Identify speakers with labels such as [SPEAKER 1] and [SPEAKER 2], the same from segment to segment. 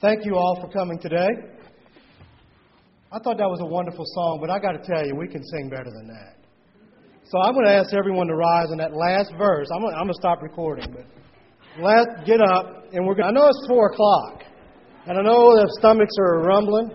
[SPEAKER 1] Thank you all for coming today. I thought that was a wonderful song, but I got to tell you, we can sing better than that. So I'm going to ask everyone to rise in that last verse. I'm going to stop recording, but let's get up, and I know it's 4 o'clock, and I know their stomachs are rumbling,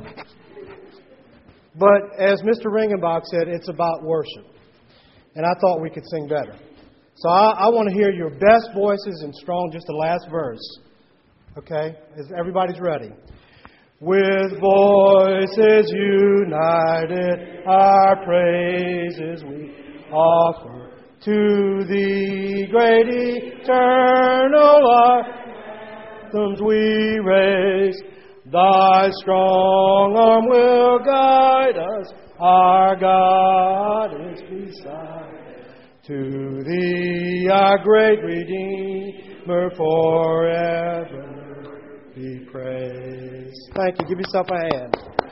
[SPEAKER 1] but as Mr. Ringenbach said, it's about worship, and I thought we could sing better. So I want to hear your best voices and strong, just the last verse. Okay? Everybody's ready. With voices united, our praises we offer to Thee, great eternal anthems we raise. Thy strong arm will guide us, our God is beside. To Thee, our great Redeemer, forever be praised. Thank you. Give yourself a hand.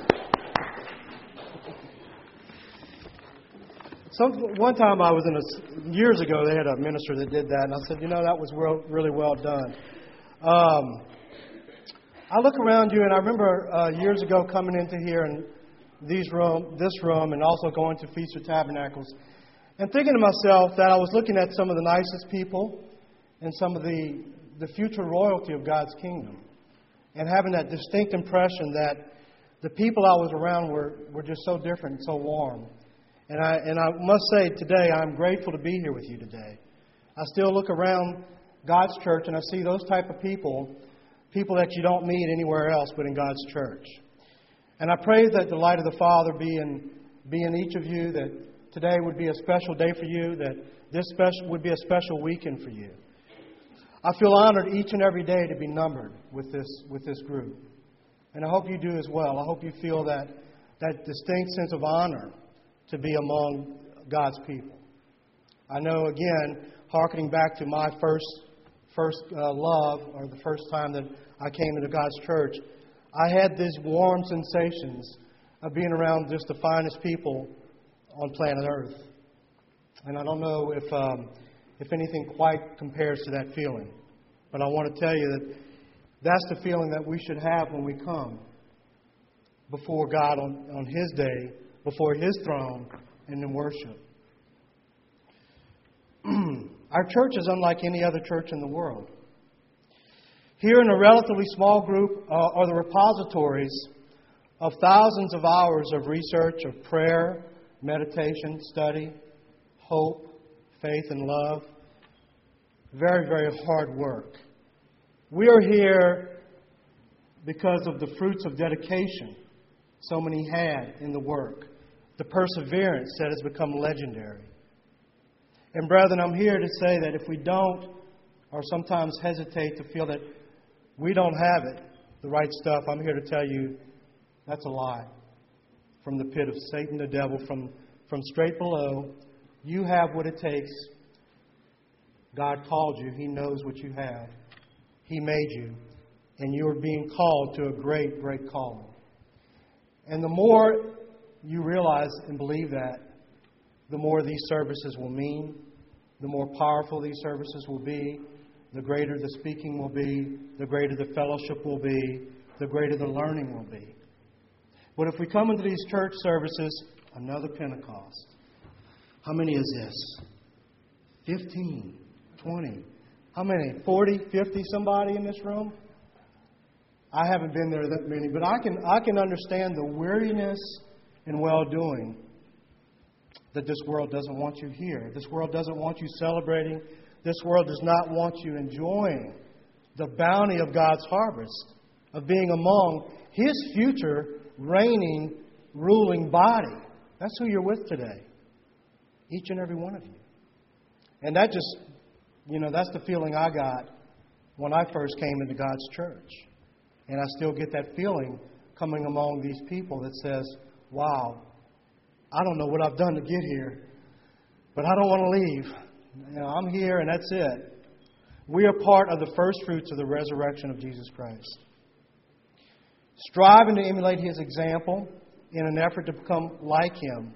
[SPEAKER 1] One time I was years ago, they had a minister that did that, and I said, that was really well done. I look around you, and I remember years ago coming into here in this room, and also going to Feast of Tabernacles, and thinking to myself that I was looking at some of the nicest people and some of the future royalty of God's kingdom, and having that distinct impression that the people I was around were just so different and so warm. And I must say today, I'm grateful to be here with you today. I still look around God's church and I see those type of people that you don't meet anywhere else but in God's church. And I pray that the light of the Father be in each of you, that today would be a special day for you, that this would be a special weekend for you. I feel honored each and every day to be numbered with this group. And I hope you do as well. I hope you feel that distinct sense of honor to be among God's people. I know, again, hearkening back to my first love, or the first time that I came into God's church, I had these warm sensations of being around just the finest people on planet Earth. And I don't know if anything quite compares to that feeling. But I want to tell you that that's the feeling that we should have when we come before God on His day, before His throne, and in worship. Our church is unlike any other church in the world. Here in a relatively small group are the repositories of thousands of hours of research, of prayer, meditation, study, hope, faith, and love. Very, very hard work. We are here because of the fruits of dedication so many had in the work, the perseverance that has become legendary. And brethren, I'm here to say that if we don't, or sometimes hesitate to feel that we don't have it, the right stuff, I'm here to tell you that's a lie. From the pit of Satan, the devil, from straight below, you have what it takes. God called you. He knows what you have. He made you. And you are being called to a great, great calling. And the more you realize and believe that, the more these services will mean, the more powerful these services will be, the greater the speaking will be, the greater the fellowship will be, the greater the learning will be. But if we come into these church services, another Pentecost. How many is this? 15, 20. How many? 40, 50, somebody in this room? I haven't been there that many, but I can understand the weariness and well-doing that this world doesn't want you here. This world doesn't want you celebrating. This world does not want you enjoying the bounty of God's harvest, of being among His future reigning, ruling body. That's who you're with today. Each and every one of you. And that just, that's the feeling I got when I first came into God's church. And I still get that feeling coming among these people that says, wow, I don't know what I've done to get here, but I don't want to leave. I'm here and that's it. We are part of the first fruits of the resurrection of Jesus Christ. Striving to emulate His example in an effort to become like Him.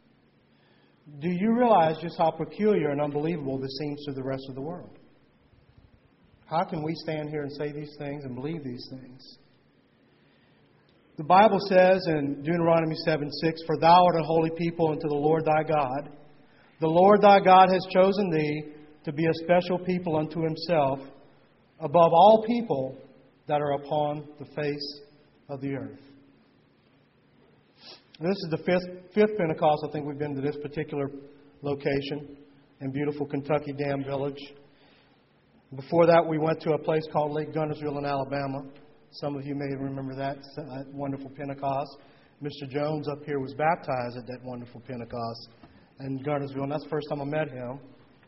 [SPEAKER 1] Do you realize just how peculiar and unbelievable this seems to the rest of the world? How can we stand here and say these things and believe these things? The Bible says in Deuteronomy 7:6, "For thou art a holy people unto the Lord thy God. The Lord thy God has chosen thee to be a special people unto himself above all people that are upon the face of the earth." This is the fifth Pentecost I think we've been to this particular location in beautiful Kentucky Dam Village. Before that, we went to a place called Lake Guntersville in Alabama. Some of you may remember that wonderful Pentecost. Mr. Jones up here was baptized at that wonderful Pentecost in Guntersville, and that's the first time I met him.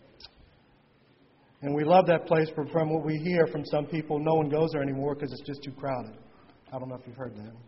[SPEAKER 1] And we love that place. From what we hear from some people, no one goes there anymore because it's just too crowded. I don't know if you've heard that.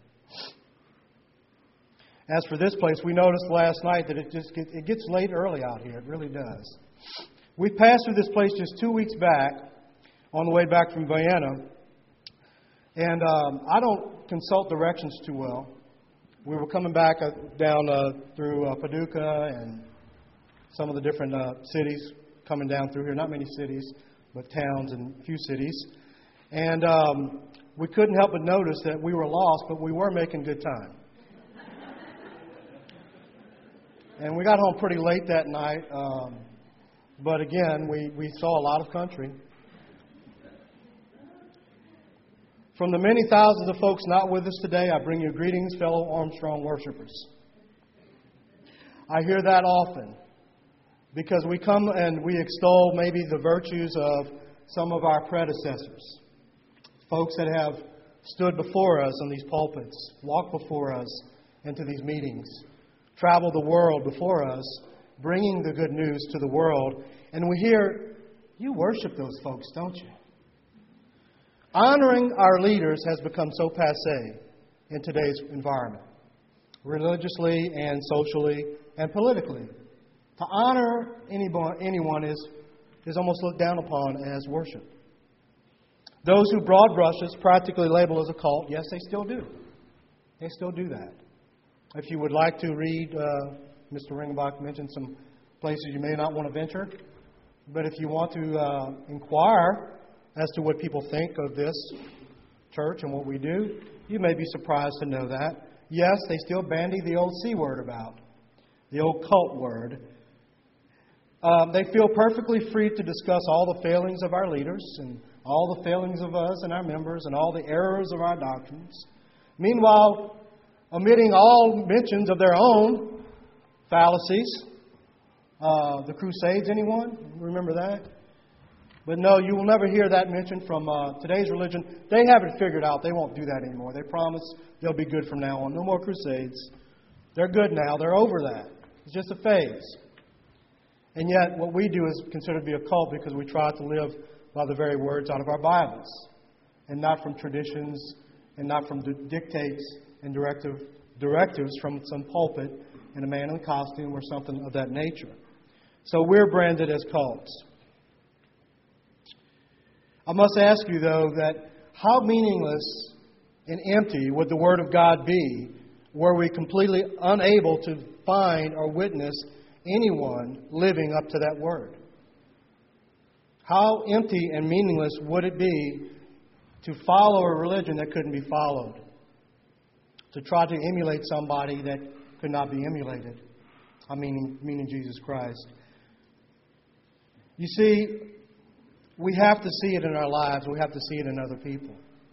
[SPEAKER 1] As for this place, we noticed last night that it gets late early out here. It really does. We passed through this place just 2 weeks back on the way back from Vienna. And I don't consult directions too well. We were coming back down through Paducah and some of the different cities coming down through here. Not many cities, but towns and a few cities. And we couldn't help but notice that we were lost, but we were making good time. And we got home pretty late that night. But again, we saw a lot of country. From the many thousands of folks not with us today, I bring you greetings, fellow Armstrong worshipers. I hear that often because we come and we extol maybe the virtues of some of our predecessors, folks that have stood before us on these pulpits, walked before us into these meetings, traveled the world before us, bringing the good news to the world. And we hear, you worship those folks, don't you? Honoring our leaders has become so passé in today's environment, religiously and socially and politically. To honor anyone is almost looked down upon as worship. Those who broad brushes practically label as a cult, yes, they still do. They still do that. If you would like to read, Mr. Ringenbach mentioned some places you may not want to venture, but if you want to inquire as to what people think of this church and what we do, you may be surprised to know that. Yes, they still bandy the old C word about, the old cult word. They feel perfectly free to discuss all the failings of our leaders and all the failings of us and our members and all the errors of our doctrines. Meanwhile, omitting all mentions of their own fallacies. The Crusades, anyone? Remember that? But no, you will never hear that mentioned from today's religion. They have it figured out. They won't do that anymore. They promise they'll be good from now on. No more Crusades. They're good now. They're over that. It's just a phase. And yet, what we do is considered to be a cult because we try to live by the very words out of our Bibles and not from traditions and not from dictates and directives from some pulpit and a man in a costume or something of that nature. So we're branded as cults. I must ask you, though, that how meaningless and empty would the Word of God be were we completely unable to find or witness anyone living up to that Word? How empty and meaningless would it be to follow a religion that couldn't be followed? To try to emulate somebody that could not be emulated? Meaning Jesus Christ. You see, we have to see it in our lives. We have to see it in other people.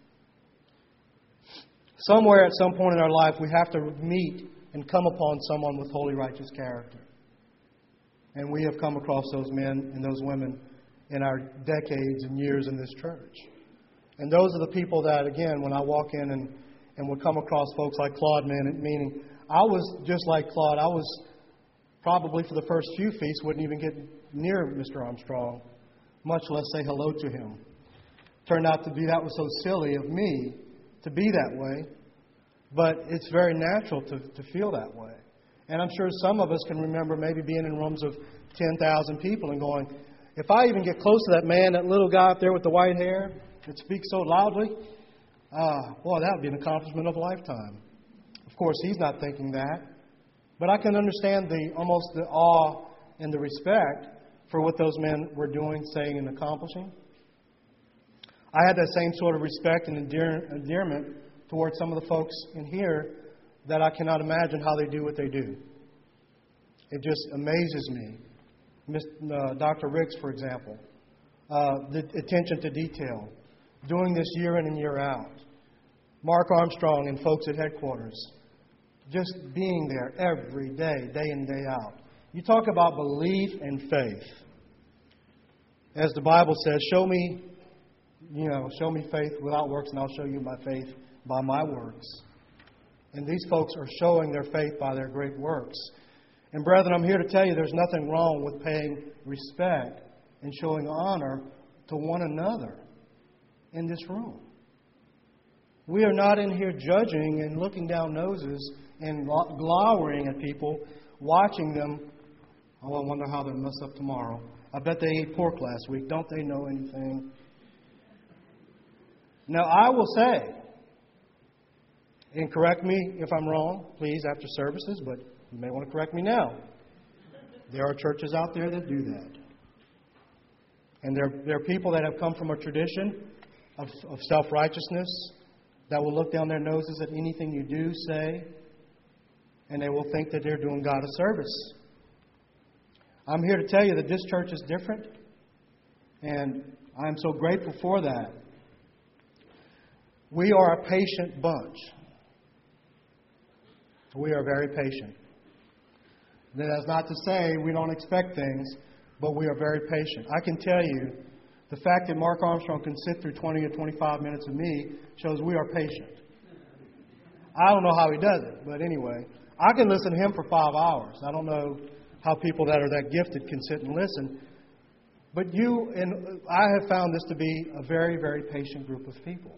[SPEAKER 1] Somewhere at some point in our life, we have to meet and come upon someone with holy, righteous character. And we have come across those men and those women in our decades and years in this church. And those are the people that, again, when I walk in and would come across folks like Claude, meaning I was just like Claude. I was probably for the first few feasts wouldn't even get near Mr. Armstrong, much less say hello to him. Turned out to be that was so silly of me to be that way, but it's very natural to feel that way. And I'm sure some of us can remember maybe being in rooms of 10,000 people and going, if I even get close to that man, that little guy up there with the white hair that speaks so loudly, boy, that would be an accomplishment of a lifetime. Of course, he's not thinking that, but I can understand almost the awe and the respect for what those men were doing, saying, and accomplishing. I had that same sort of respect and endearment towards some of the folks in here that I cannot imagine how they do what they do. It just amazes me. Dr. Riggs, for example, the attention to detail, doing this year in and year out. Mark Armstrong and folks at headquarters, just being there every day, day in, day out. You talk about belief and faith. As the Bible says, show me faith without works, and I'll show you my faith by my works. And these folks are showing their faith by their great works. And brethren, I'm here to tell you there's nothing wrong with paying respect and showing honor to one another in this room. We are not in here judging and looking down noses and glowering at people, watching them. Oh, I wonder how they'll mess up tomorrow. I bet they ate pork last week. Don't they know anything? Now, I will say, and correct me if I'm wrong, please, after services, but you may want to correct me now. There are churches out there that do that. And there are people that have come from a tradition of self-righteousness that will look down their noses at anything you do, say, and they will think that they're doing God a service. I'm here to tell you that this church is different, and I'm so grateful for that. We are a patient bunch. We are very patient. That's not to say we don't expect things, but we are very patient. I can tell you, the fact that Mark Armstrong can sit through 20 or 25 minutes of me shows we are patient. I don't know how he does it, but anyway, I can listen to him for 5 hours. I don't know how people that are that gifted can sit and listen. But you and I have found this to be a very, very patient group of people.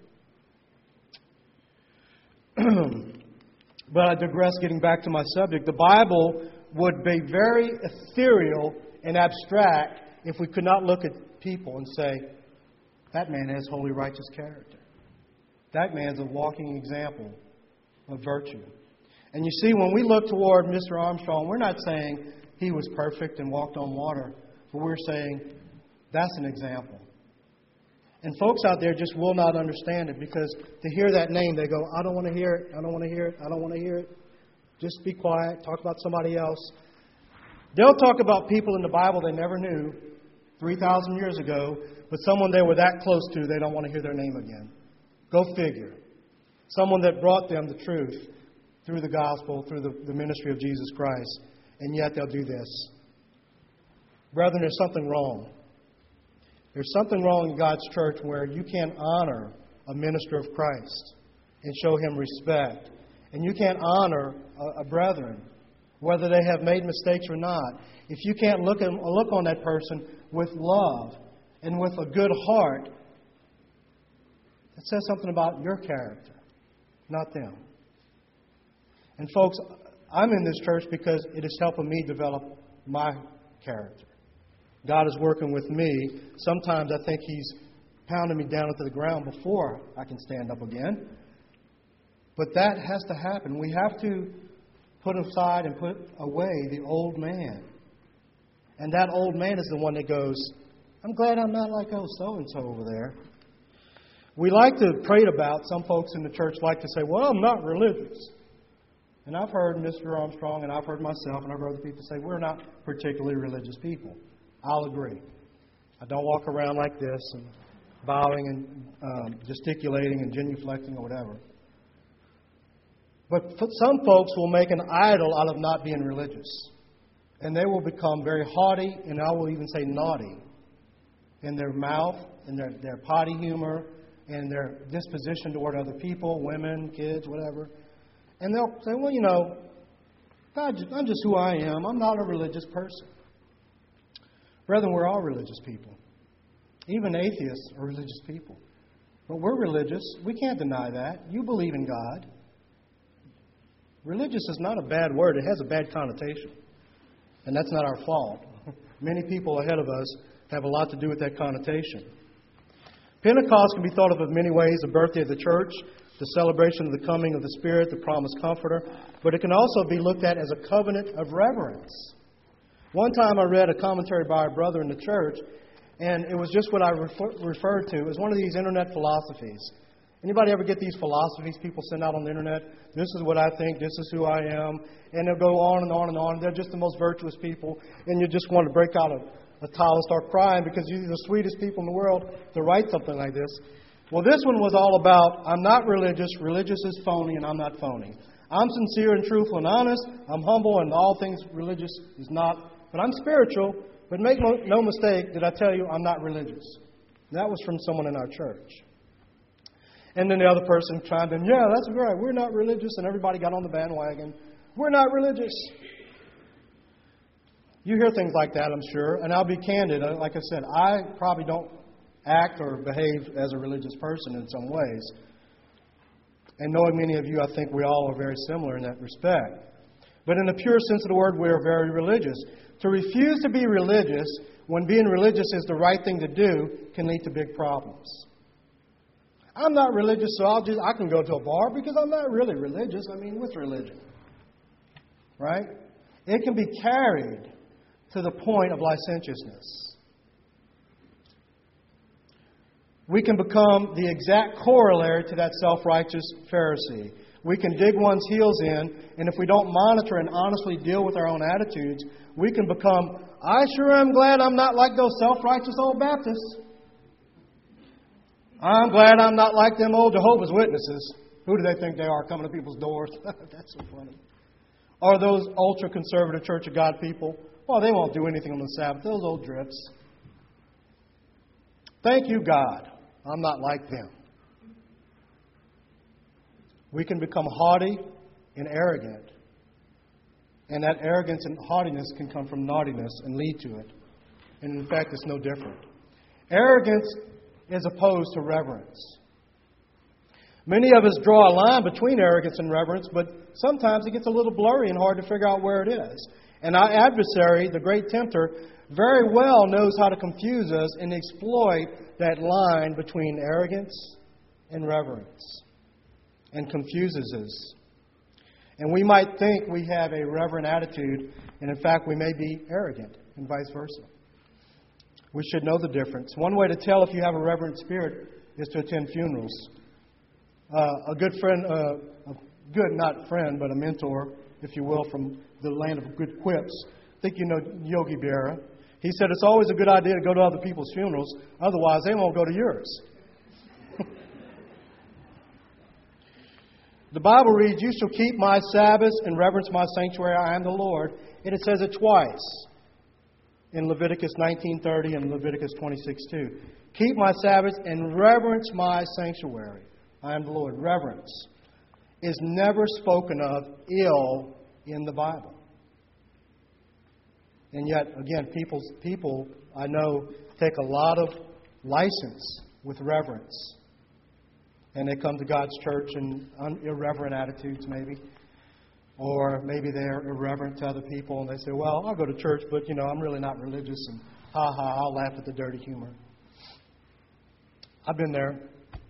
[SPEAKER 1] But I digress, getting back to my subject. The Bible would be very ethereal and abstract if we could not look at people and say, that man has holy, righteous character. That man's a walking example of virtue. And you see, when we look toward Mr. Armstrong, we're not saying he was perfect and walked on water, but we're saying that's an example. And folks out there just will not understand it, because to hear that name, they go, I don't want to hear it, I don't want to hear it, I don't want to hear it. Just be quiet, talk about somebody else. They'll talk about people in the Bible they never knew 3,000 years ago, but someone they were that close to, they don't want to hear their name again. Go figure. Someone that brought them the truth through the gospel, through the ministry of Jesus Christ, and yet they'll do this. Brethren, there's something wrong. There's something wrong in God's church where you can't honor a minister of Christ and show him respect. And you can't honor a brethren, whether they have made mistakes or not. If you can't look on that person with love and with a good heart, it says something about your character, not them. And folks, I'm in this church because it is helping me develop my character. God is working with me. Sometimes I think He's pounding me down into the ground before I can stand up again. But that has to happen. We have to put aside and put away the old man. And that old man is the one that goes, I'm glad I'm not like so-and-so over there. We like to prate about, some folks in the church like to say, well, I'm not religious. And I've heard Mr. Armstrong, and I've heard myself, and I've heard other people say, we're not particularly religious people. I'll agree. I don't walk around like this and bowing and gesticulating and genuflecting or whatever. But some folks will make an idol out of not being religious. And they will become very haughty, and I will even say naughty, in their mouth, in their potty humor, and their disposition toward other people, women, kids, whatever. And they'll say, well, you know, I'm just who I am. I'm not a religious person. Brethren, we're all religious people. Even atheists are religious people. But we're religious. We can't deny that. You believe in God. Religious is not a bad word. It has a bad connotation. And that's not our fault. Many people ahead of us have a lot to do with that connotation. Pentecost can be thought of in many ways: the birthday of the church, the celebration of the coming of the Spirit, the promised Comforter. But it can also be looked at as a covenant of reverence. One time I read a commentary by a brother in the church, and it was just what I referred to. It was one of these internet philosophies. Anybody ever get these philosophies people send out on the internet? This is what I think, this is who I am. And they'll go on and on and on. They're just the most virtuous people. And you just want to break out a towel and start crying because you're the sweetest people in the world to write something like this. Well, this one was all about, I'm not religious. Religious is phony and I'm not phony. I'm sincere and truthful and honest. I'm humble and all things religious is not. But I'm spiritual. But make no mistake, did I tell you I'm not religious? That was from someone in our church. And then the other person chimed in, yeah, that's right, we're not religious. And everybody got on the bandwagon. We're not religious. You hear things like that, I'm sure. And I'll be candid. Like I said, I probably don't act or behave as a religious person in some ways. And knowing many of you, I think we all are very similar in that respect. But in the pure sense of the word, we are very religious. To refuse to be religious when being religious is the right thing to do can lead to big problems. I'm not religious, so I can go to a bar because I'm not really religious. I mean, what's religion? Right? It can be carried to the point of licentiousness. We can become the exact corollary to that self-righteous Pharisee. We can dig one's heels in, and if we don't monitor and honestly deal with our own attitudes, we can become, I sure am glad I'm not like those self-righteous old Baptists. I'm glad I'm not like them old Jehovah's Witnesses. Who do they think they are coming to people's doors? That's so funny. Or those ultra-conservative Church of God people. Well, they won't do anything on the Sabbath. Those old drifts. Thank you, God. I'm not like them. We can become haughty and arrogant. And that arrogance and haughtiness can come from naughtiness and lead to it. And in fact, it's no different. Arrogance is opposed to reverence. Many of us draw a line between arrogance and reverence, but sometimes it gets a little blurry and hard to figure out where it is. And our adversary, the great tempter, very well knows how to confuse us and exploit that line between arrogance and reverence and confuses us. And we might think we have a reverent attitude, and in fact we may be arrogant, and vice versa. We should know the difference. One way to tell if you have a reverent spirit is to attend funerals. A good friend, not friend, but a mentor, if you will, from the land of good quips. I think you know Yogi Berra. He said it's always a good idea to go to other people's funerals, otherwise they won't go to yours. The Bible reads, you shall keep my Sabbaths and reverence my sanctuary. I am the Lord. And it says it twice in Leviticus 19:30 and Leviticus 26:2. Keep my Sabbaths and reverence my sanctuary. I am the Lord. Reverence is never spoken of ill in the Bible. And yet, again, people I know take a lot of license with reverence. And they come to God's church in irreverent attitudes, maybe. Or maybe they're irreverent to other people and they say, well, I'll go to church, but, I'm really not religious. And I'll laugh at the dirty humor. I've been there.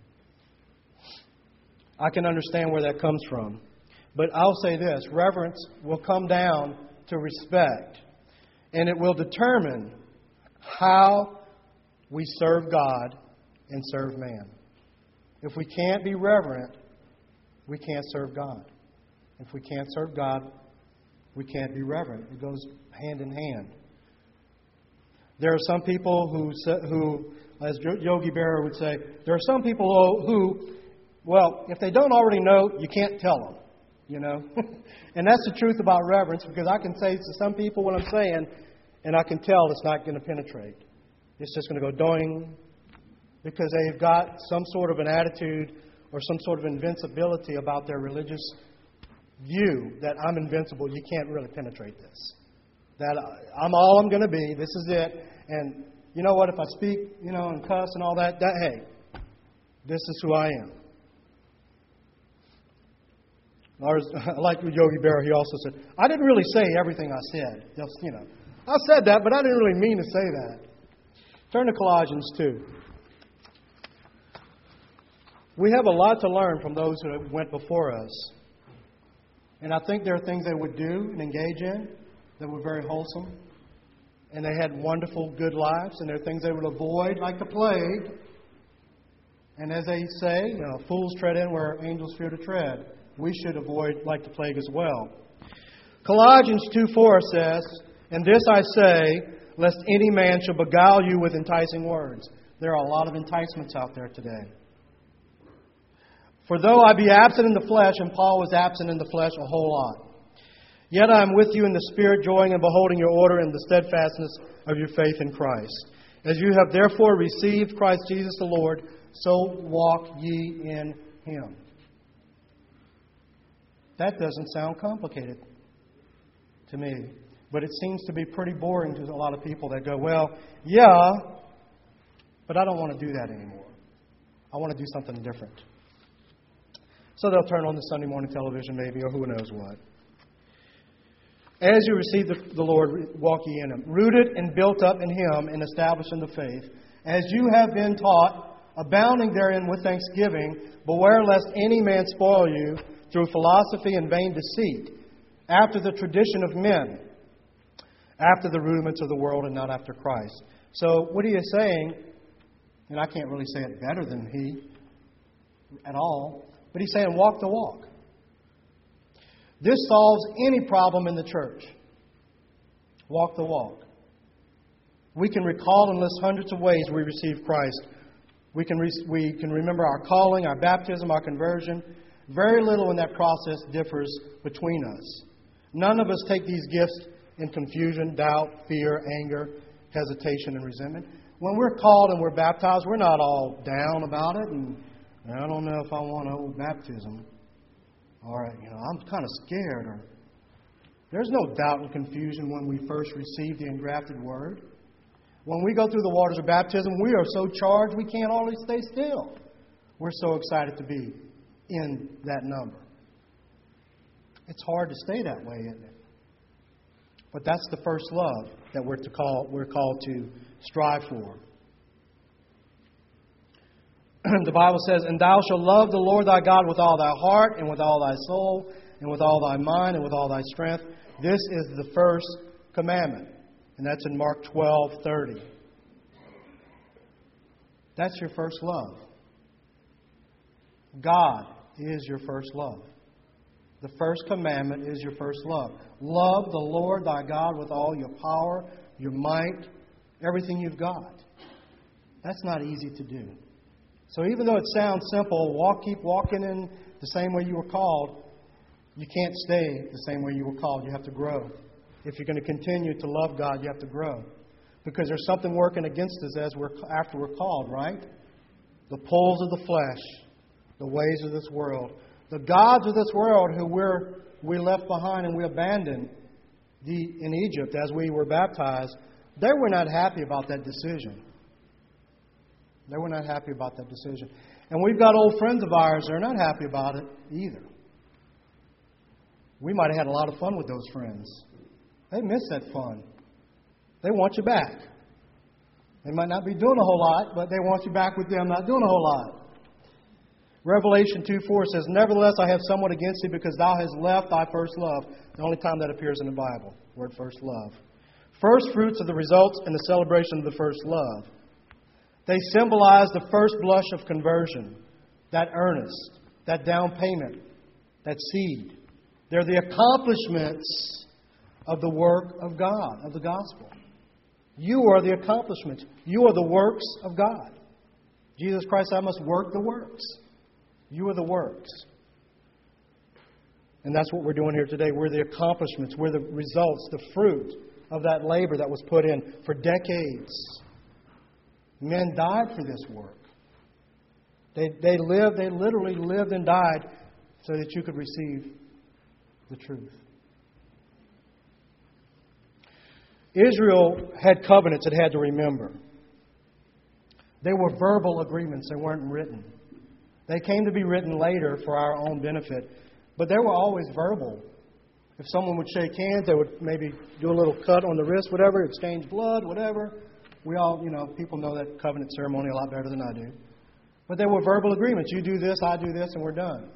[SPEAKER 1] I can understand where that comes from. But I'll say this, reverence will come down to respect. And it will determine how we serve God and serve man. If we can't be reverent, we can't serve God. If we can't serve God, we can't be reverent. It goes hand in hand. There are some people who as Yogi Berra would say, there are some people who, well, if they don't already know, you can't tell them. And that's the truth about reverence, because I can say to some people what I'm saying, and I can tell it's not going to penetrate. It's just going to go doing, because they've got some sort of an attitude or some sort of invincibility about their religious view that I'm invincible. You can't really penetrate this. That I'm all I'm going to be. This is it. And you know what? If I speak, and cuss and all that, hey, this is who I am. I like Yogi Berra. He also said, I didn't really say everything I said. Just, I said that, but I didn't really mean to say that. Turn to Colossians 2. We have a lot to learn from those who went before us. And I think there are things they would do and engage in that were very wholesome. And they had wonderful, good lives. And there are things they would avoid, like the plague. And as they say, fools tread in where angels fear to tread. We should avoid like the plague as well. Colossians 2:4 says, "And this I say, lest any man shall beguile you with enticing words." There are a lot of enticements out there today. "For though I be absent in the flesh," and Paul was absent in the flesh a whole lot, "yet I am with you in the Spirit, joying and beholding your order and the steadfastness of your faith in Christ. As you have therefore received Christ Jesus the Lord, so walk ye in Him." That doesn't sound complicated to me, but it seems to be pretty boring to a lot of people that go, "Well, yeah, but I don't want to do that anymore. I want to do something different." So they'll turn on the Sunday morning television maybe, or who knows what. As you receive the Lord, walk ye in Him, rooted and built up in Him and established in the faith, as you have been taught, abounding therein with thanksgiving. Beware lest any man spoil you through philosophy and vain deceit, after the tradition of men, after the rudiments of the world and not after Christ. So what he is saying, and I can't really say it better than he at all, but he's saying walk the walk. This solves any problem in the church. Walk the walk. We can recall and list hundreds of ways we receive Christ. We can remember our calling, our baptism, our conversion. Very little in that process differs between us. None of us take these gifts in confusion, doubt, fear, anger, hesitation, and resentment. When we're called and we're baptized, we're not all down about it, and I don't know if I want to hold baptism. Or, I'm kind of scared. Or there's no doubt and confusion when we first receive the engrafted Word. When we go through the waters of baptism, we are so charged we can't always stay still. We're so excited to be in that number. It's hard to stay that way, isn't it? But that's the first love that we're called to strive for. The Bible says, "And thou shalt love the Lord thy God with all thy heart, and with all thy soul, and with all thy mind, and with all thy strength." This is the first commandment. And that's in Mark 12:30. That's your first love. God is your first love. The first commandment is your first love. Love the Lord thy God with all your power, your might, everything you've got. That's not easy to do. So even though it sounds simple, keep walking in the same way you were called, you can't stay the same way you were called. You have to grow. If you're going to continue to love God, you have to grow. Because there's something working against us after we're called, right? The pulls of the flesh, the ways of this world. The gods of this world who we left behind and we abandoned in Egypt as we were baptized, they were not happy about that decision. They were not happy about that decision. And we've got old friends of ours that are not happy about it either. We might have had a lot of fun with those friends. They miss that fun. They want you back. They might not be doing a whole lot, but they want you back with them not doing a whole lot. Revelation 2:4 says, "Nevertheless, I have somewhat against thee, because thou hast left thy first love." The only time that appears in the Bible, word first love. First fruits are the results and the celebration of the first love. They symbolize the first blush of conversion, that earnest, that down payment, that seed. They're the accomplishments of the work of God, of the gospel. You are the accomplishments. You are the works of God. Jesus Christ, I must work the works. You are the works. And that's what we're doing here today. We're the accomplishments. We're the results, the fruit of that labor that was put in for decades. Men died for this work. They literally lived and died so that you could receive the truth. Israel had covenants it had to remember. They were verbal agreements. They weren't written. They came to be written later for our own benefit. But they were always verbal. If someone would shake hands, they would maybe do a little cut on the wrist, whatever, exchange blood, whatever. We all, people know that covenant ceremony a lot better than I do. But they were verbal agreements. You do this, I do this, and we're done.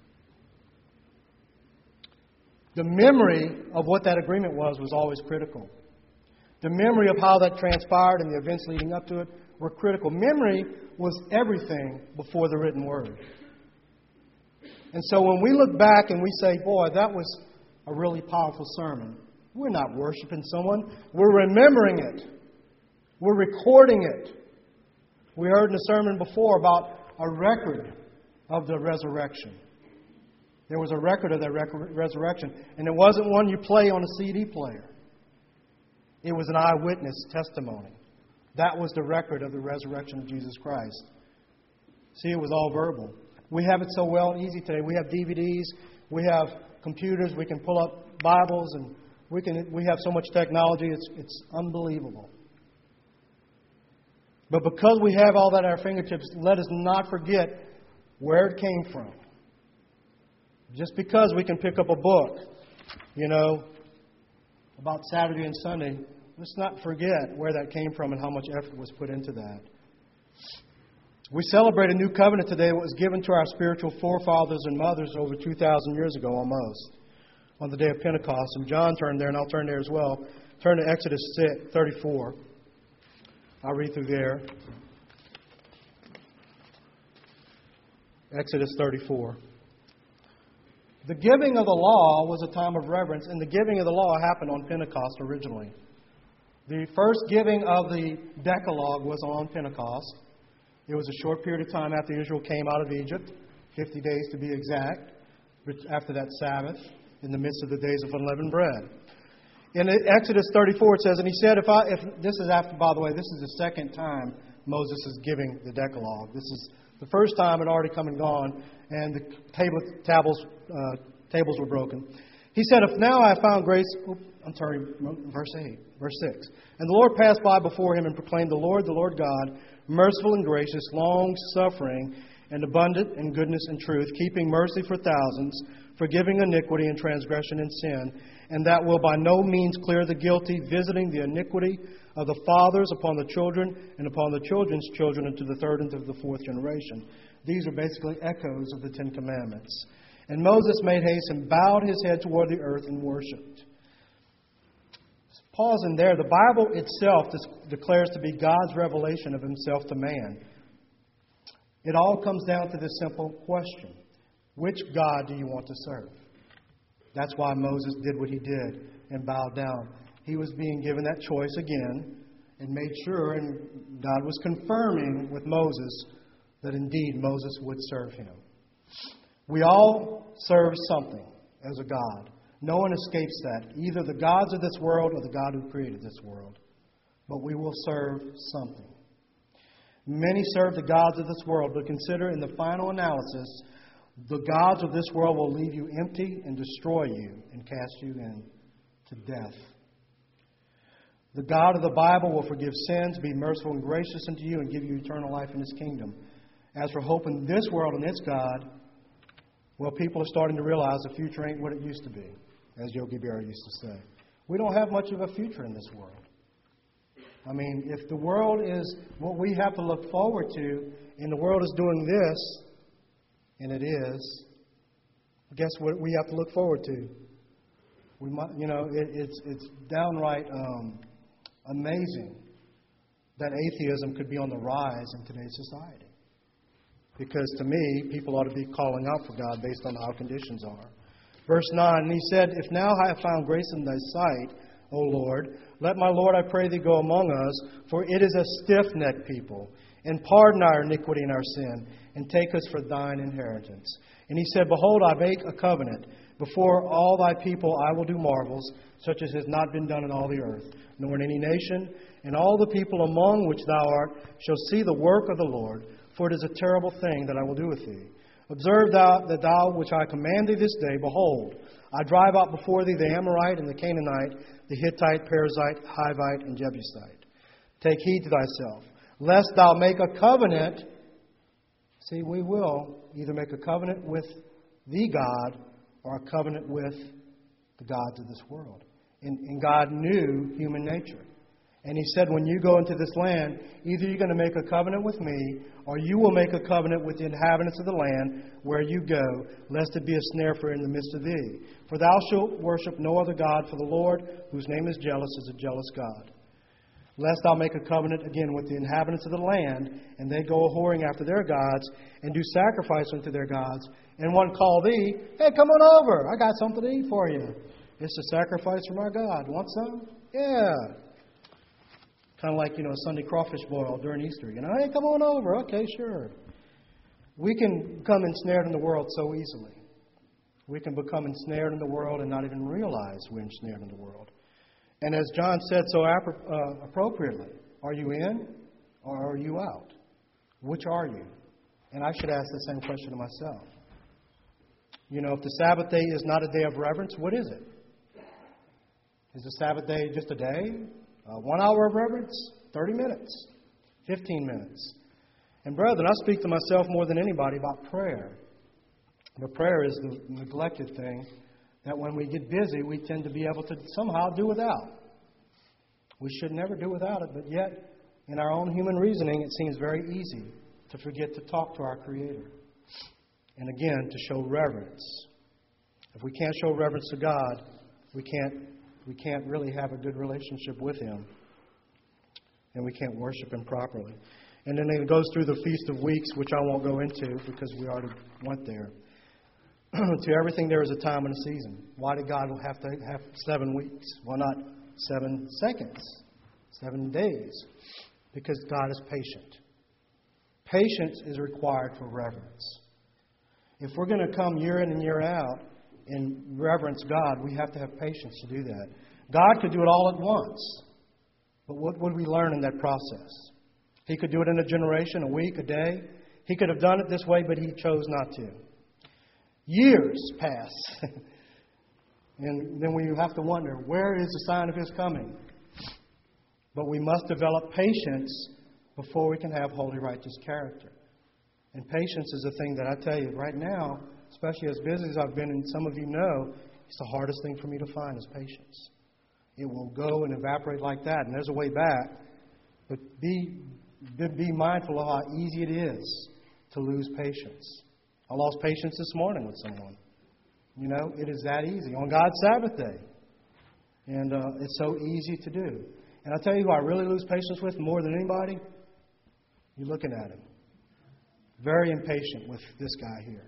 [SPEAKER 1] The memory of what that agreement was always critical. The memory of how that transpired and the events leading up to it were critical. Memory was everything before the written word. And so when we look back and we say, boy, that was a really powerful sermon, we're not worshiping someone. We're remembering it. We're recording it. We heard in the sermon before about a record of the resurrection. There was a record of that resurrection. And it wasn't one you play on a CD player. It was an eyewitness testimony. That was the record of the resurrection of Jesus Christ. See, it was all verbal. We have it so well and easy today. We have DVDs. We have computers. We can pull up Bibles. And we have so much technology. It's unbelievable. But because we have all that at our fingertips, let us not forget where it came from. Just because we can pick up a book, about Saturday and Sunday, let's not forget where that came from and how much effort was put into that. We celebrate a new covenant today that was given to our spiritual forefathers and mothers over 2,000 years ago almost, on the day of Pentecost. And John turned there, and I'll turn there as well. Turn to Exodus 34. I'll read through there. Exodus 34. The giving of the law was a time of reverence, and the giving of the law happened on Pentecost originally. The first giving of the Decalogue was on Pentecost. It was a short period of time after Israel came out of Egypt, 50 days to be exact, after that Sabbath, in the midst of the days of unleavened bread. In Exodus 34 it says, and he said, if this is after, by the way, this is the second time Moses is giving the Decalogue. This is the first time it had already come and gone, and the tables were broken. He said, if now I have found grace, verse 6. And the Lord passed by before him and proclaimed, the Lord God, merciful and gracious, long-suffering, and abundant in goodness and truth, keeping mercy for thousands, forgiving iniquity and transgression and sin, and that will by no means clear the guilty, visiting the iniquity of the fathers upon the children and upon the children's children into the third and to the fourth generation. These are basically echoes of the Ten Commandments. And Moses made haste and bowed his head toward the earth and worshipped. Pause in there. The Bible itself declares to be God's revelation of himself to man. It all comes down to this simple question. Which God do you want to serve? That's why Moses did what he did and bowed down. He was being given that choice again and made sure, and God was confirming with Moses that indeed Moses would serve him. We all serve something as a God. No one escapes that. Either the gods of this world or the God who created this world. But we will serve something. Many serve the gods of this world, but consider in the final analysis, the gods of this world will leave you empty and destroy you and cast you into death. The God of the Bible will forgive sins, be merciful and gracious unto you, and give you eternal life in his kingdom. As for hope in this world and its God, well, people are starting to realize the future ain't what it used to be, as Yogi Berra used to say. We don't have much of a future in this world. I mean, if the world is what we have to look forward to, and the world is doing this, and it is, guess what we have to look forward to? We might, it's downright amazing that atheism could be on the rise in today's society. Because to me, people ought to be calling out for God based on how conditions are. Verse 9, and he said, if now I have found grace in thy sight, O Lord, let my Lord, I pray thee, go among us, for it is a stiff-necked people, and pardon our iniquity and our sin, and take us for thine inheritance. And he said, behold, I make a covenant. Before all thy people I will do marvels, such as has not been done in all the earth, nor in any nation. And all the people among which thou art shall see the work of the Lord, for it is a terrible thing that I will do with thee. Observe thou which I command thee this day. Behold, I drive out before thee the Amorite and the Canaanite, the Hittite, Perizzite, Hivite, and Jebusite. Take heed to thyself, lest thou make a covenant. See, we will either make a covenant with the God or a covenant with the gods of this world. And God knew human nature. And he said, when you go into this land, either you're going to make a covenant with me, or you will make a covenant with the inhabitants of the land where you go, lest it be a snare for in the midst of thee. For thou shalt worship no other God, for the Lord, whose name is jealous a jealous God. Lest thou make a covenant again with the inhabitants of the land, and they go a-whoring after their gods, and do sacrifice unto their gods, and one call thee, hey, come on over, I got something to eat for you. It's a sacrifice from our God. Want some? Yeah. Kind of like, a Sunday crawfish boil during Easter. Hey, come on over. Okay, sure. We can become ensnared in the world so easily. We can become ensnared in the world and not even realize we're ensnared in the world. And as John said so appropriately, are you in or are you out? Which are you? And I should ask the same question to myself. If the Sabbath day is not a day of reverence, what is it? Is the Sabbath day just a day? 1 hour of reverence? 30 minutes? 15 minutes? And brethren, I speak to myself more than anybody about prayer. But prayer is the neglected thing that when we get busy, we tend to be able to somehow do without. We should never do without it, but yet, in our own human reasoning, it seems very easy to forget to talk to our Creator. And again, to show reverence. If we can't show reverence to God, we can't really have a good relationship with Him. And we can't worship Him properly. And then it goes through the Feast of Weeks, which I won't go into because we already went there. To everything there is a time and a season. Why did God have to have 7 weeks? Well, not 7 seconds, 7 days. Because God is patient. Patience is required for reverence. If we're going to come year in and year out and reverence God, we have to have patience to do that. God could do it all at once. But what would we learn in that process? He could do it in a generation, a week, a day. He could have done it this way, but He chose not to. Years pass. And then we have to wonder, where is the sign of His coming? But we must develop patience before we can have holy, righteous character. And patience is a thing that I tell you right now, especially as busy as I've been, and some of you know, it's the hardest thing for me to find is patience. It will go and evaporate like that, and there's a way back. But be mindful of how easy it is to lose patience. I lost patience this morning with someone. It is that easy on God's Sabbath day. And it's so easy to do. And I'll tell you who I really lose patience with more than anybody. You're looking at him. Very impatient with this guy here.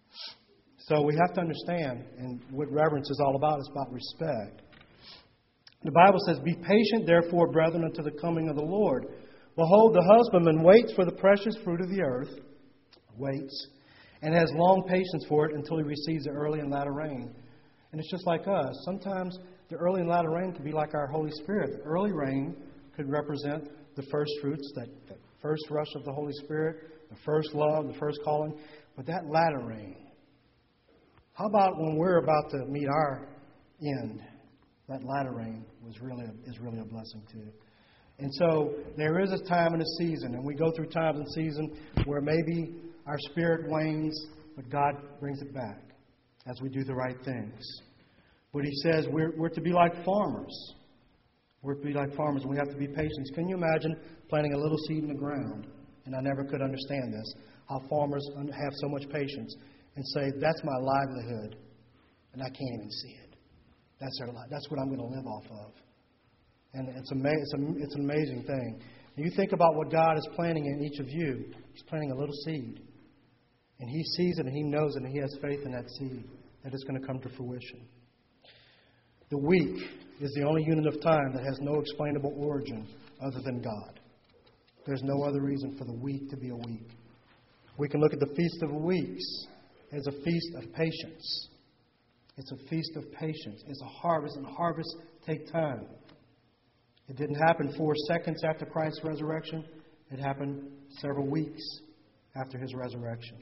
[SPEAKER 1] So we have to understand, and what reverence is all about, is about respect. The Bible says, be patient, therefore, brethren, unto the coming of the Lord. Behold, the husbandman waits for the precious fruit of the earth, waits, and has long patience for it until he receives the early and latter rain. And it's just like us. Sometimes the early and latter rain can be like our Holy Spirit. The early rain could represent the first fruits, that first rush of the Holy Spirit, the first love, the first calling. But that latter rain, how about when we're about to meet our end? That latter rain is really a blessing too. And so there is a time and a season, and we go through times and seasons where maybe our spirit wanes, but God brings it back as we do the right things. But He says we're to be like farmers. We're to be like farmers, and we have to be patient. Can you imagine planting a little seed in the ground? And I never could understand this, how farmers have so much patience and say, that's my livelihood, and I can't even see it. That's what I'm going to live off of. And it's an amazing thing. And you think about what God is planting in each of you. He's planting a little seed. And He sees it and He knows it and He has faith in that seed that it's going to come to fruition. The week is the only unit of time that has no explainable origin other than God. There's no other reason for the week to be a week. We can look at the Feast of Weeks as a feast of patience. It's a feast of patience. It's a harvest, and harvests take time. It didn't happen 4 seconds after Christ's resurrection. It happened several weeks after His resurrection.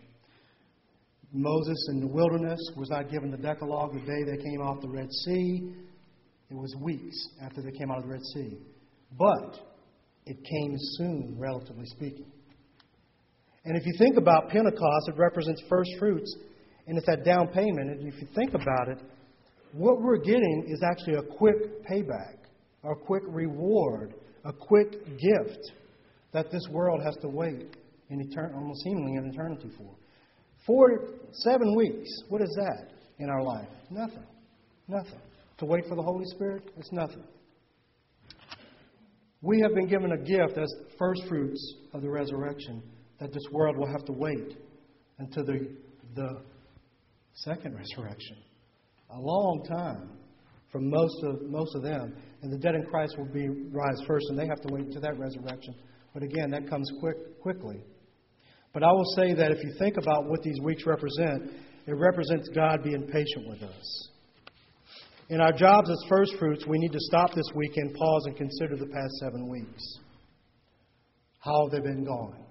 [SPEAKER 1] Moses in the wilderness was not given the Decalogue the day they came off the Red Sea. It was weeks after they came out of the Red Sea. But it came soon, relatively speaking. And if you think about Pentecost, it represents first fruits, and it's that down payment. And if you think about it, what we're getting is actually a quick payback, a quick reward, a quick gift that this world has to wait almost seemingly in eternity for. 7 weeks, what is that in our life? Nothing. To wait for the Holy Spirit, it's nothing. We have been given a gift as first fruits of the resurrection that this world will have to wait until the second resurrection. A long time for most of them. And the dead in Christ will rise first, and they have to wait until that resurrection. But again, that comes quickly. But I will say that if you think about what these weeks represent, it represents God being patient with us. In our jobs as first fruits, we need to stop this weekend, pause, and consider the past 7 weeks. How have they been going?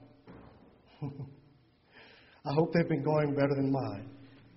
[SPEAKER 1] I hope they've been going better than mine.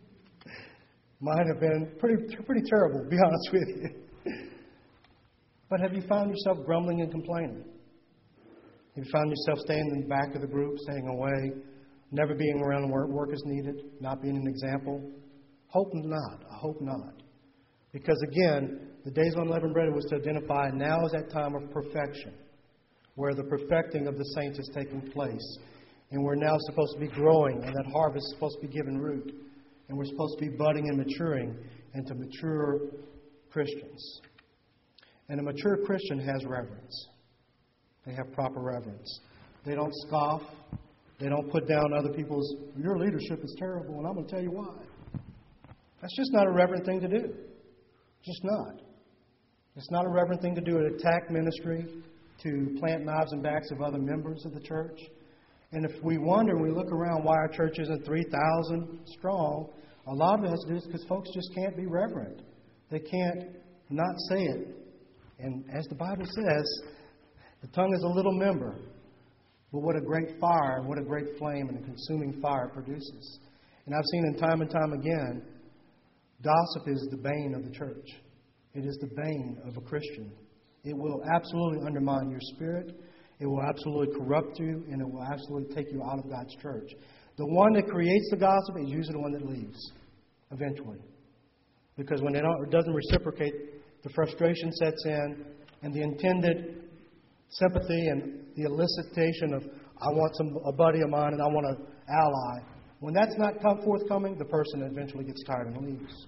[SPEAKER 1] Mine have been pretty terrible, to be honest with you. But have you found yourself grumbling and complaining? Have you found yourself staying in the back of the group, staying away, never being around where work is needed, not being an example? Hope not. I hope not. Because again, the days of unleavened bread was to identify now is that time of perfection, where the perfecting of the saints is taking place. And we're now supposed to be growing, and that harvest is supposed to be giving root. And we're supposed to be budding and maturing into mature Christians. And a mature Christian has reverence. They have proper reverence. They don't scoff. They don't put down other people's, your leadership is terrible, and I'm going to tell you why. That's just not a reverent thing to do. Just not. It's not a reverent thing to do to attack ministry, to plant knives in backs of other members of the church. And if we wonder and we look around why our church isn't 3,000 strong, a lot of it has to do with because folks just can't be reverent. They can't not say it. And as the Bible says, the tongue is a little member, but what a great fire and what a great flame and a consuming fire it produces. And I've seen it time and time again, gossip is the bane of the church. It is the bane of a Christian. It will absolutely undermine your spirit. It will absolutely corrupt you, and it will absolutely take you out of God's church. The one that creates the gossip is usually the one that leaves, eventually. Because when it doesn't reciprocate, the frustration sets in, and the intended sympathy and the elicitation of, I want a buddy of mine and I want an ally. When that's not forthcoming, the person eventually gets tired and leaves.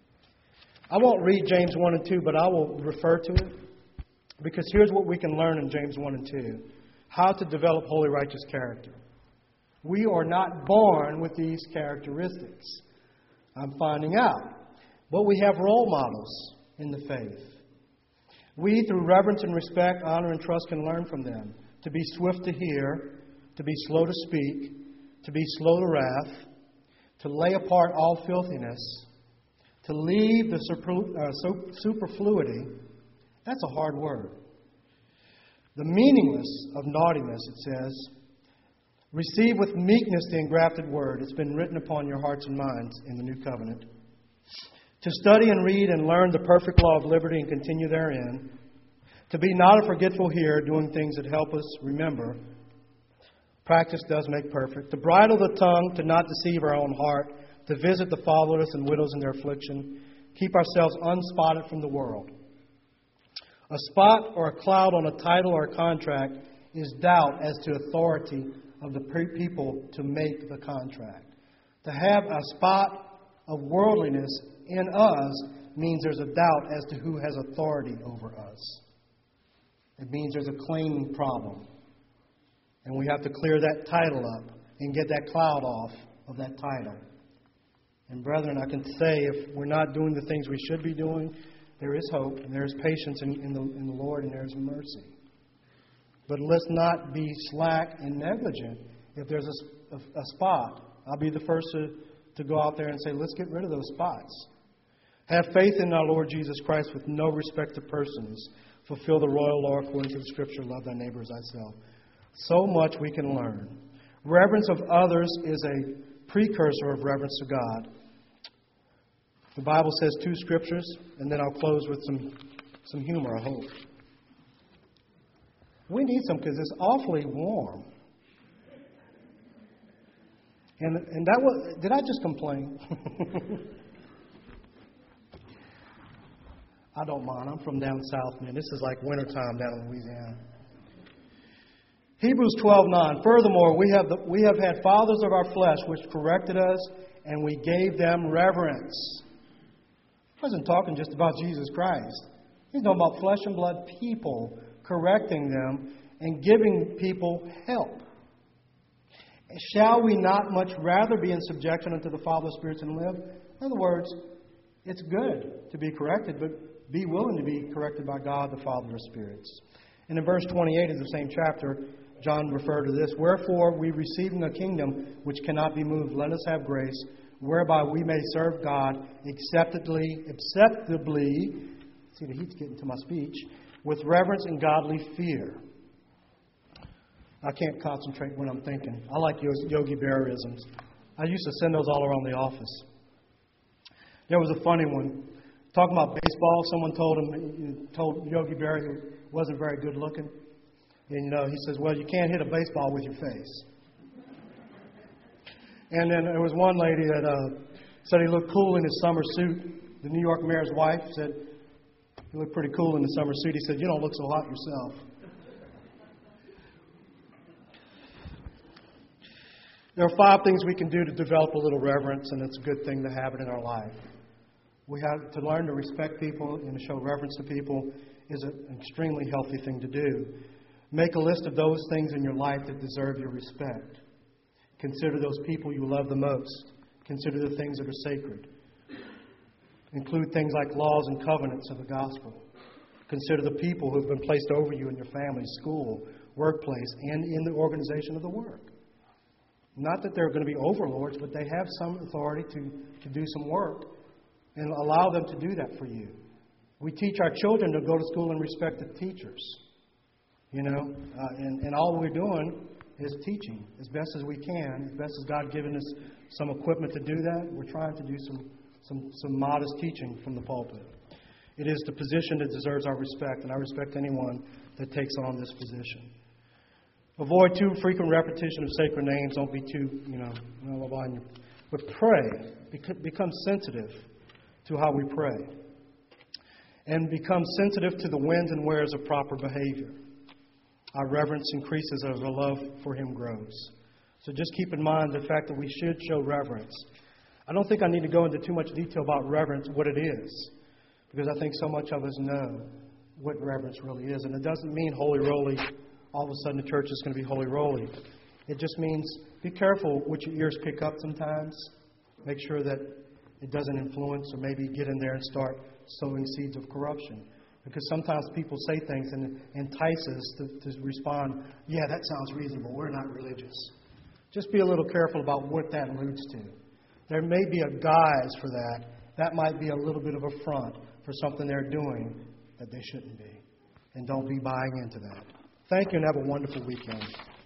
[SPEAKER 1] I won't read James 1 and 2, but I will refer to it. Because here's what we can learn in James 1 and 2. How to develop holy, righteous character. We are not born with these characteristics. I'm finding out. But we have role models in the faith. We, through reverence and respect, honor and trust, can learn from them. To be swift to hear, to be slow to speak, to be slow to wrath, to lay apart all filthiness, to leave the superfluity. That's a hard word. The meaningless of naughtiness, it says. Receive with meekness the engrafted word. It's been written upon your hearts and minds in the new covenant. To study and read and learn the perfect law of liberty and continue therein. To be not a forgetful hearer, doing things that help us remember. Practice does make perfect. To bridle the tongue, to not deceive our own heart. To visit the fatherless and widows in their affliction. Keep ourselves unspotted from the world. A spot or a cloud on a title or a contract is doubt as to authority of the people to make the contract. To have a spot of worldliness in us means there's a doubt as to who has authority over us. It means there's a claiming problem. And we have to clear that title up and get that cloud off of that title. And brethren, I can say if we're not doing the things we should be doing, there is hope and there is patience in the Lord and there is mercy. But let's not be slack and negligent. If there's a spot, I'll be the first to go out there and say, let's get rid of those spots. Have faith in our Lord Jesus Christ with no respect to persons. Fulfill the royal law according to the Scripture, love thy neighbor as thyself. So much we can learn. Reverence of others is a precursor of reverence to God. The Bible says 2 scriptures, and then I'll close with some humor, I hope. We need some because it's awfully warm. And that was, did I just complain? I don't mind. I'm from down south, man. This is like wintertime down in Louisiana. Hebrews 12:9. Furthermore, we have had fathers of our flesh which corrected us, and we gave them reverence. He wasn't talking just about Jesus Christ. He's talking about flesh and blood people correcting them, and giving people help. Shall we not much rather be in subjection unto the Father of spirits and live? In other words, it's good to be corrected, but be willing to be corrected by God, the Father of spirits. And in verse 28 of the same chapter, John referred to this. Wherefore, we receiving a kingdom which cannot be moved, let us have grace, whereby we may serve God acceptably, see, the heat's getting to my speech, with reverence and godly fear. I can't concentrate when I'm thinking. I like Yogi Berra-isms. I used to send those all around the office. There was a funny one. Talking about baseball, someone told Yogi Berra he wasn't very good looking. And, he says, well, you can't hit a baseball with your face. And then there was one lady that said he looked cool in his summer suit. The New York mayor's wife said, you look pretty cool in the summer suit. He said, you don't look so hot yourself. There are 5 things we can do to develop a little reverence, and it's a good thing to have it in our life. We have to learn to respect people and to show reverence to people is an extremely healthy thing to do. Make a list of those things in your life that deserve your respect. Consider those people you love the most. Consider the things that are sacred. Include things like laws and covenants of the gospel. Consider the people who have been placed over you in your family, school, workplace, and in the organization of the work. Not that they're going to be overlords, but they have some authority to do some work, and allow them to do that for you. We teach our children to go to school and respect the teachers. And all we're doing is teaching as best as we can, as best as God given us some equipment to do that. We're trying to do some modest teaching from the pulpit. It is the position that deserves our respect, and I respect anyone that takes on this position. Avoid too frequent repetition of sacred names. Don't be too, but pray. Become sensitive to how we pray. And become sensitive to the whens and wheres of proper behavior. Our reverence increases as our love for Him grows. So just keep in mind the fact that we should show reverence. I don't think I need to go into too much detail about reverence, what it is, because I think so much of us know what reverence really is. And it doesn't mean holy-roly. All of a sudden the church is going to be holy-roly. It just means be careful what your ears pick up sometimes. Make sure that it doesn't influence or maybe get in there and start sowing seeds of corruption. Because sometimes people say things and entice us to respond, yeah, that sounds reasonable. We're not religious. Just be a little careful about what that alludes to. There may be a guise for that. That might be a little bit of a front for something they're doing that they shouldn't be. And don't be buying into that. Thank you and have a wonderful weekend.